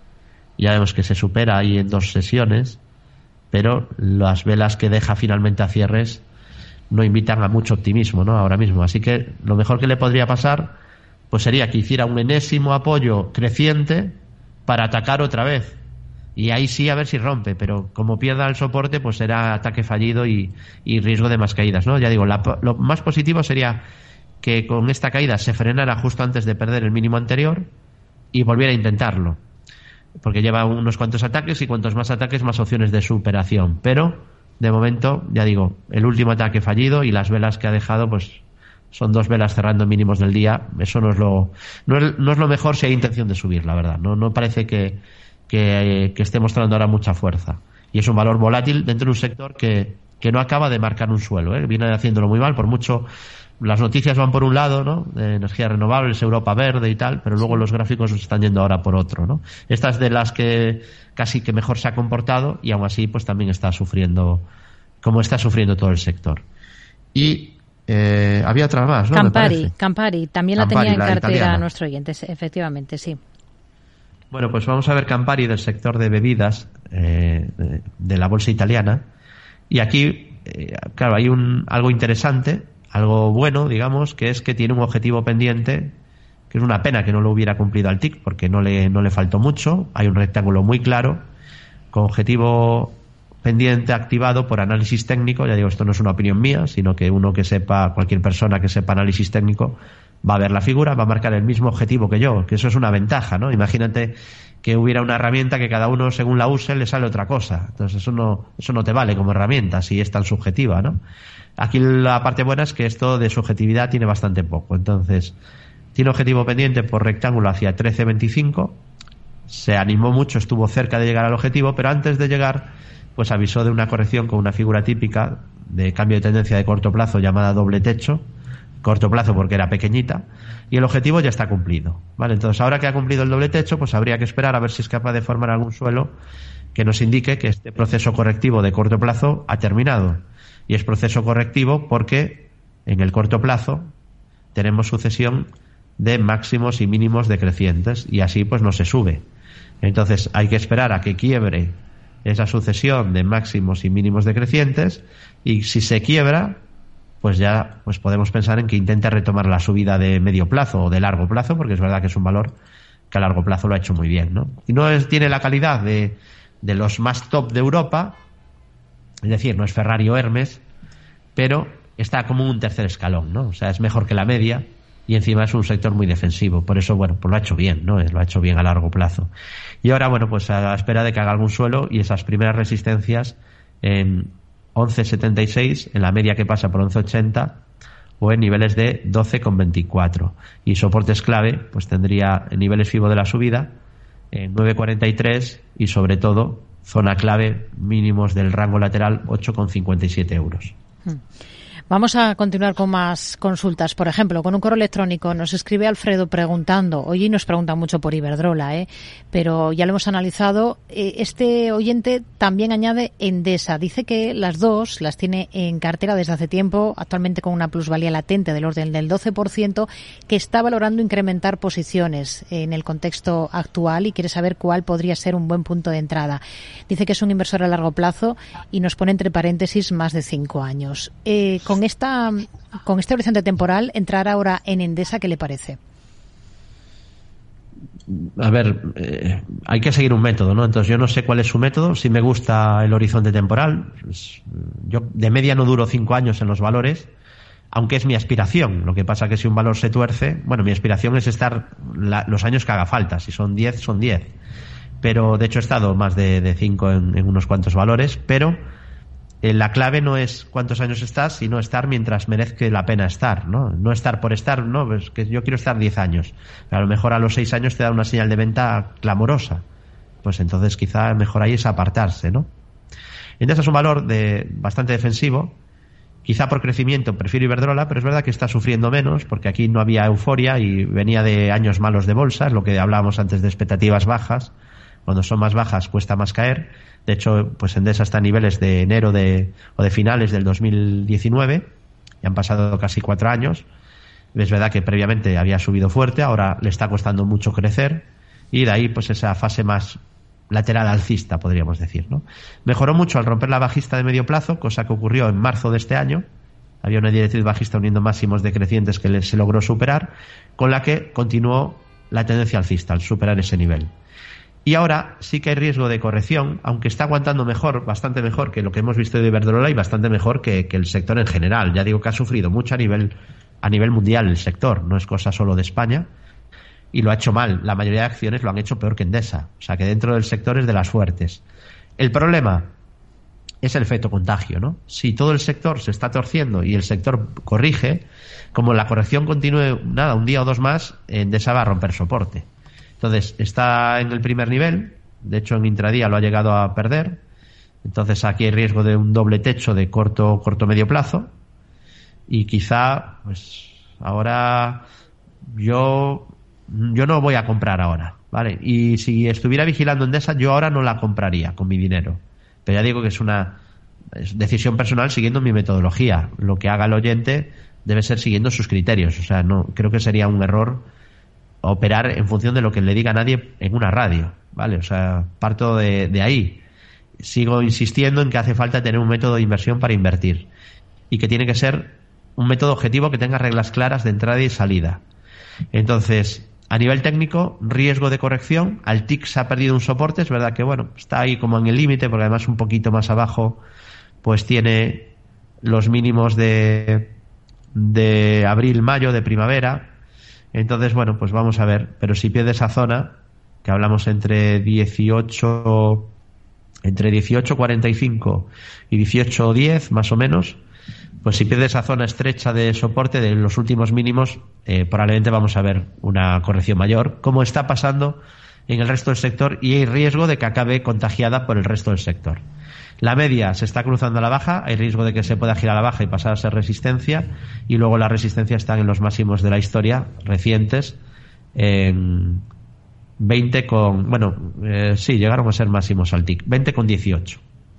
Ya vemos que se supera ahí en dos sesiones, pero las velas que deja finalmente a cierres no invitan a mucho optimismo, ¿no? Ahora mismo. Así que lo mejor que le podría pasar pues sería que hiciera un enésimo apoyo creciente para atacar otra vez. Y ahí sí a ver si rompe, pero como pierda el soporte, pues será ataque fallido y, y riesgo de más caídas, ¿no? Ya digo, la, lo más positivo sería que con esta caída se frenara justo antes de perder el mínimo anterior y volviera a intentarlo. Porque lleva unos cuantos ataques y cuantos más ataques, más opciones de superación. Pero, de momento, ya digo, el último ataque fallido y las velas que ha dejado, pues son dos velas cerrando mínimos del día. Eso no es lo no es, no es lo mejor si hay intención de subir, la verdad. No no parece que, que, que esté mostrando ahora mucha fuerza. Y es un valor volátil dentro de un sector que, que no acaba de marcar un suelo, ¿eh? Viene haciéndolo muy mal, por mucho las noticias van por un lado, ¿no? De energías renovables, Europa verde y tal, pero luego los gráficos están yendo ahora por otro, ¿no? Esta es de las que casi que mejor se ha comportado y aún así pues también está sufriendo, como está sufriendo todo el sector. Y eh, había otra más, ¿no? Campari, Campari, también la Campari, tenía en la cartera italiana. nuestro oyente, efectivamente, sí. Bueno, pues vamos a ver Campari del sector de bebidas eh, de, de la bolsa italiana. Y aquí, eh, claro, hay un algo interesante, algo bueno, digamos, que es que tiene un objetivo pendiente, que es una pena que no lo hubiera cumplido al tick, porque no le, no le faltó mucho. Hay un rectángulo muy claro, con objetivo pendiente activado por análisis técnico. Ya digo, esto no es una opinión mía, sino que uno que sepa, cualquier persona que sepa análisis técnico, va a ver la figura, va a marcar el mismo objetivo que yo, que eso es una ventaja, ¿no? Imagínate que hubiera una herramienta que cada uno, según la use, le sale otra cosa. Entonces eso no, eso no te vale como herramienta si es tan subjetiva, ¿no? Aquí la parte buena es que esto de subjetividad tiene bastante poco. Entonces, tiene objetivo pendiente por rectángulo hacia trece veinticinco. Se animó mucho, estuvo cerca de llegar al objetivo, pero antes de llegar pues avisó de una corrección con una figura típica de cambio de tendencia de corto plazo llamada doble techo, corto plazo porque era pequeñita, y el objetivo ya está cumplido, ¿vale? Entonces, ahora que ha cumplido el doble techo, pues habría que esperar a ver si es capaz de formar algún suelo que nos indique que este proceso correctivo de corto plazo ha terminado. Y es proceso correctivo porque en el corto plazo tenemos sucesión de máximos y mínimos decrecientes, y así pues no se sube. Entonces hay que esperar a que quiebre esa sucesión de máximos y mínimos decrecientes, y si se quiebra, pues ya pues podemos pensar en que intente retomar la subida de medio plazo o de largo plazo, porque es verdad que es un valor que a largo plazo lo ha hecho muy bien, ¿no? Y no es, tiene la calidad de, de los más top de Europa, es decir, no es Ferrari o Hermes, pero está como un tercer escalón, ¿no? O sea, es mejor que la media, y encima es un sector muy defensivo. Por eso, bueno, pues lo ha hecho bien, ¿no? Lo ha hecho bien a largo plazo. Y ahora, bueno, pues a la espera de que haga algún suelo y esas primeras resistencias en once setenta y seis, en la media que pasa por once ochenta, o en niveles de doce veinticuatro. Y soportes clave, pues tendría niveles FIBO de la subida en nueve cuarenta y tres, y sobre todo zona clave mínimos del rango lateral ocho cincuenta y siete euros. Hmm. Vamos a continuar con más consultas. Por ejemplo, con un correo electrónico nos escribe Alfredo preguntando, oye, nos pregunta mucho por Iberdrola, ¿eh? pero ya lo hemos analizado. Este oyente también añade Endesa. Dice que las dos las tiene en cartera desde hace tiempo, actualmente con una plusvalía latente del orden del doce por ciento, que está valorando incrementar posiciones en el contexto actual y quiere saber cuál podría ser un buen punto de entrada. Dice que es un inversor a largo plazo y nos pone entre paréntesis más de cinco años. Eh, con esta con este horizonte temporal, entrar ahora en Endesa, ¿qué le parece? A ver, eh, hay que seguir un método, ¿no? Entonces yo no sé cuál es su método. Si me gusta el horizonte temporal, pues, yo de media no duro cinco años en los valores, aunque es mi aspiración. Lo que pasa que si un valor se tuerce, bueno, mi aspiración es estar la, los años que haga falta. Si son diez, son diez. Pero de hecho he estado más de cinco en, en unos cuantos valores, pero la clave no es cuántos años estás, sino estar mientras merezca la pena estar, ¿no? No estar por estar, no, pues que yo quiero estar diez años. A lo mejor a los seis años te da una señal de venta clamorosa. Pues entonces quizá mejor ahí es apartarse, ¿no? Endesa es un valor de bastante defensivo. Quizá por crecimiento prefiero Iberdrola, pero es verdad que está sufriendo menos, porque aquí no había euforia y venía de años malos de bolsa, es lo que hablábamos antes de expectativas bajas. Cuando son más bajas cuesta más caer. De hecho, pues Endesa está a niveles de enero de, o de finales del dos mil diecinueve. Ya han pasado casi cuatro años. Es verdad que previamente había subido fuerte, ahora le está costando mucho crecer. Y de ahí, pues esa fase más lateral alcista, podríamos decir, ¿no? Mejoró mucho al romper la bajista de medio plazo, cosa que ocurrió en marzo de este año. Había una directriz bajista uniendo máximos decrecientes que se logró superar, con la que continuó la tendencia alcista al superar ese nivel. Y ahora sí que hay riesgo de corrección, aunque está aguantando mejor, bastante mejor que lo que hemos visto de Iberdrola y bastante mejor que, que el sector en general. Ya digo que ha sufrido mucho a nivel, a nivel mundial el sector, no es cosa solo de España, y lo ha hecho mal. La mayoría de acciones lo han hecho peor que Endesa, o sea que dentro del sector es de las fuertes. El problema es el efecto contagio, ¿no? Si todo el sector se está torciendo y el sector corrige, como la corrección continúe nada, un día o dos más, Endesa va a romper soporte. Entonces, está en el primer nivel, de hecho en intradía lo ha llegado a perder, entonces aquí hay riesgo de un doble techo de corto corto medio plazo, y quizá, pues ahora yo yo no voy a comprar ahora, ¿vale? Y si estuviera vigilando Endesa, yo ahora no la compraría con mi dinero, pero ya digo que es una es decisión personal siguiendo mi metodología. Lo que haga el oyente debe ser siguiendo sus criterios, o sea, no creo que sería un error operar en función de lo que le diga a nadie en una radio, ¿vale? O sea, parto de, de ahí. Sigo insistiendo en que hace falta tener un método de inversión para invertir y que tiene que ser un método objetivo que tenga reglas claras de entrada y salida. Entonces, a nivel técnico, riesgo de corrección. Al T I C se ha perdido un soporte, es verdad que, bueno, está ahí como en el límite, porque además un poquito más abajo pues tiene los mínimos de, de abril-mayo, de primavera. Entonces, bueno, pues vamos a ver. Pero si pierde esa zona, que hablamos entre dieciocho, entre dieciocho cuarenta y cinco y dieciocho diez, más o menos, pues si pierde esa zona estrecha de soporte de los últimos mínimos, eh, probablemente vamos a ver una corrección mayor, como está pasando en el resto del sector y hay riesgo de que acabe contagiada por el resto del sector. La media se está cruzando a la baja, hay riesgo de que se pueda girar a la baja y pasar a ser resistencia, y luego la resistencia están en los máximos de la historia recientes, en veinte con, bueno, eh, sí, llegaron a ser máximos al T I C, veinte con dieciocho.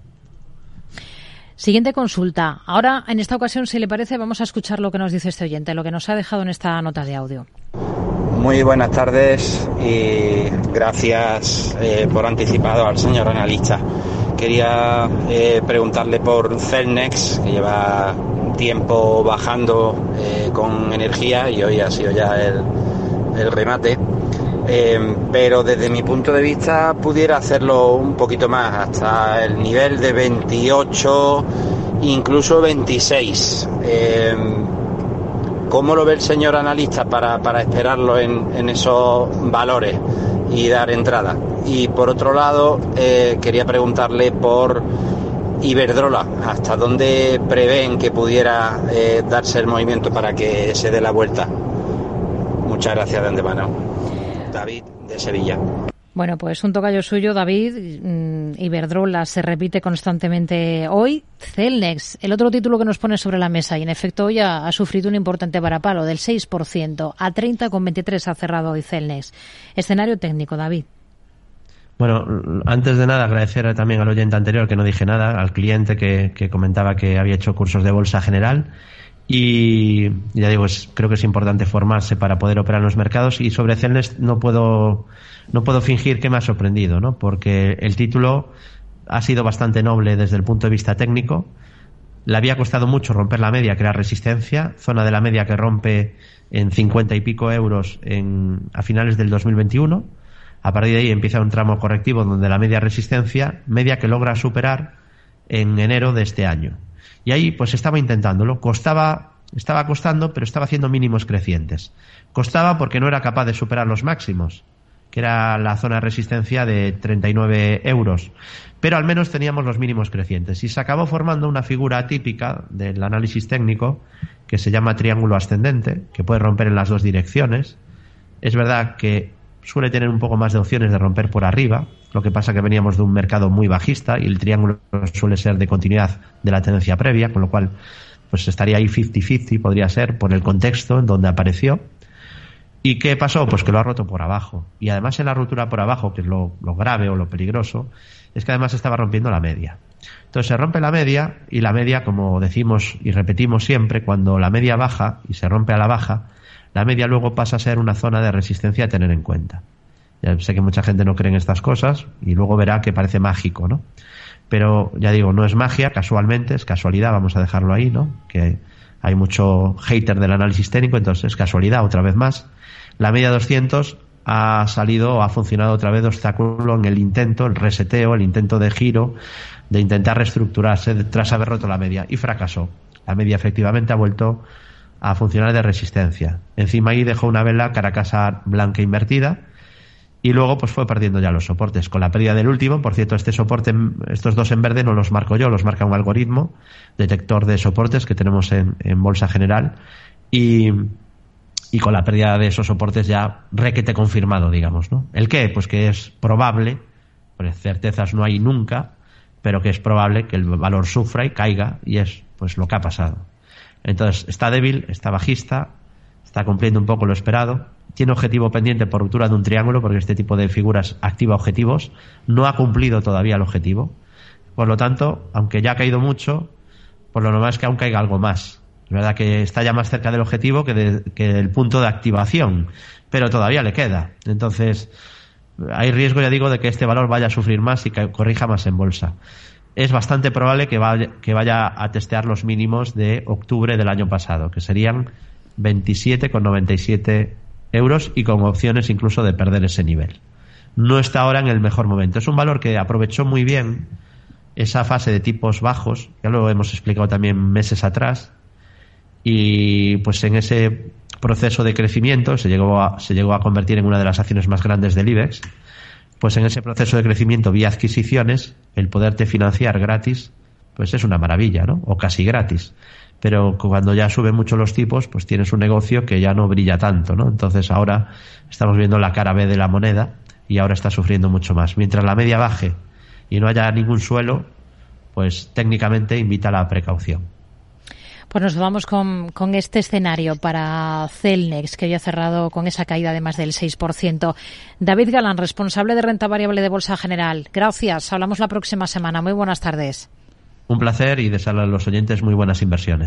Siguiente consulta. Ahora, en esta ocasión, si le parece, vamos a escuchar lo que nos dice este oyente, lo que nos ha dejado en esta nota de audio. Muy buenas tardes y gracias eh, por anticipado al señor analista. Quería eh, preguntarle por Celnex, que lleva tiempo bajando eh, con energía y hoy ha sido ya el, el remate. Eh, pero desde mi punto de vista pudiera hacerlo un poquito más, hasta el nivel de veintiocho, incluso veintiséis. Eh, ¿Cómo lo ve el señor analista para, para esperarlo en, en esos valores y dar entrada? Y por otro lado, eh, quería preguntarle por Iberdrola, ¿hasta dónde prevén que pudiera eh, darse el movimiento para que se dé la vuelta? Muchas gracias de antemano. David, de Sevilla. Bueno, pues un tocayo suyo, David. Iberdrola se repite constantemente hoy. Celnex, el otro título que nos pone sobre la mesa, y en efecto hoy ha, ha sufrido un importante varapalo del seis por ciento. A treinta con veintitrés ha cerrado hoy Celnex. Escenario técnico, David. Bueno, antes de nada agradecer también al oyente anterior que no dije nada, al cliente que, que comentaba que había hecho cursos de bolsa general. Y ya digo, es, creo que es importante formarse para poder operar en los mercados, y sobre Celnex no puedo no puedo fingir que me ha sorprendido, ¿no? Porque el título ha sido bastante noble desde el punto de vista técnico. Le había costado mucho romper la media, crear resistencia, zona de la media que rompe en cincuenta y pico euros en, a finales del dos mil veintiuno. A partir de ahí empieza un tramo correctivo donde la media resistencia, media que logra superar en enero de este año. Y ahí pues estaba intentándolo, costaba, estaba costando, pero estaba haciendo mínimos crecientes. Costaba porque no era capaz de superar los máximos, que era la zona de resistencia de treinta y nueve euros, pero al menos teníamos los mínimos crecientes, y se acabó formando una figura atípica del análisis técnico que se llama triángulo ascendente, que puede romper en las dos direcciones. Es verdad que suele tener un poco más de opciones de romper por arriba, lo que pasa que veníamos de un mercado muy bajista y el triángulo suele ser de continuidad de la tendencia previa, con lo cual pues estaría ahí cincuenta cincuenta, podría ser, por el contexto en donde apareció. ¿Y qué pasó? Pues que lo ha roto por abajo. Y además en la ruptura por abajo, que es lo, lo grave o lo peligroso, es que además estaba rompiendo la media. Entonces se rompe la media, y la media, como decimos y repetimos siempre, cuando la media baja y se rompe a la baja, la media luego pasa a ser una zona de resistencia a tener en cuenta. Ya sé que mucha gente no cree en estas cosas y luego verá que parece mágico, ¿no? Pero ya digo, no es magia, casualmente, es casualidad, vamos a dejarlo ahí, ¿no? Que hay mucho hater del análisis técnico, entonces es casualidad, otra vez más. La media doscientos ha salido o ha funcionado otra vez de obstáculo en el intento, el reseteo, el intento de giro, de intentar reestructurarse tras haber roto la media, y fracasó. La media efectivamente ha vuelto a funcionar de resistencia. Encima ahí dejó una vela caracasa blanca invertida, y luego pues fue perdiendo ya los soportes, con la pérdida del último. Por cierto, este soporte, estos dos en verde no los marco yo, los marca un algoritmo detector de soportes que tenemos en, en Bolsa General, y, y con la pérdida de esos soportes ya requete confirmado, digamos, ¿no? ¿El qué? Pues que es probable, pues certezas no hay nunca, pero que es probable que el valor sufra y caiga, y es pues lo que ha pasado. Entonces está débil, está bajista, está cumpliendo un poco lo esperado, tiene objetivo pendiente por ruptura de un triángulo, porque este tipo de figuras activa objetivos, no ha cumplido todavía el objetivo. Por lo tanto, aunque ya ha caído mucho, por lo normal es que aún caiga algo más. Es verdad que está ya más cerca del objetivo que, de, que del punto de activación, pero todavía le queda. Entonces, hay riesgo, ya digo, de que este valor vaya a sufrir más y que corrija más en bolsa. Es bastante probable que vaya, que vaya a testear los mínimos de octubre del año pasado, que serían veintisiete con noventa y siete euros, y con opciones incluso de perder ese nivel. No está ahora en el mejor momento. Es un valor que aprovechó muy bien esa fase de tipos bajos, ya lo hemos explicado también meses atrás, y pues en ese proceso de crecimiento se llegó a, se llegó a convertir en una de las acciones más grandes del IBEX. Pues en ese proceso de crecimiento vía adquisiciones, el poderte financiar gratis, pues es una maravilla, ¿no? O casi gratis. Pero cuando ya suben mucho los tipos, pues tienes un negocio que ya no brilla tanto, ¿no? Entonces ahora estamos viendo la cara B de la moneda, y ahora está sufriendo mucho más. Mientras la media baje y no haya ningún suelo, pues técnicamente invita a la precaución. Pues nos vamos con, con este escenario para Celnex, que hoy ha cerrado con esa caída de más del seis por ciento. David Galán, responsable de renta variable de Bolsa General. Gracias. Hablamos la próxima semana. Muy buenas tardes. Un placer y desearle a los oyentes muy buenas inversiones.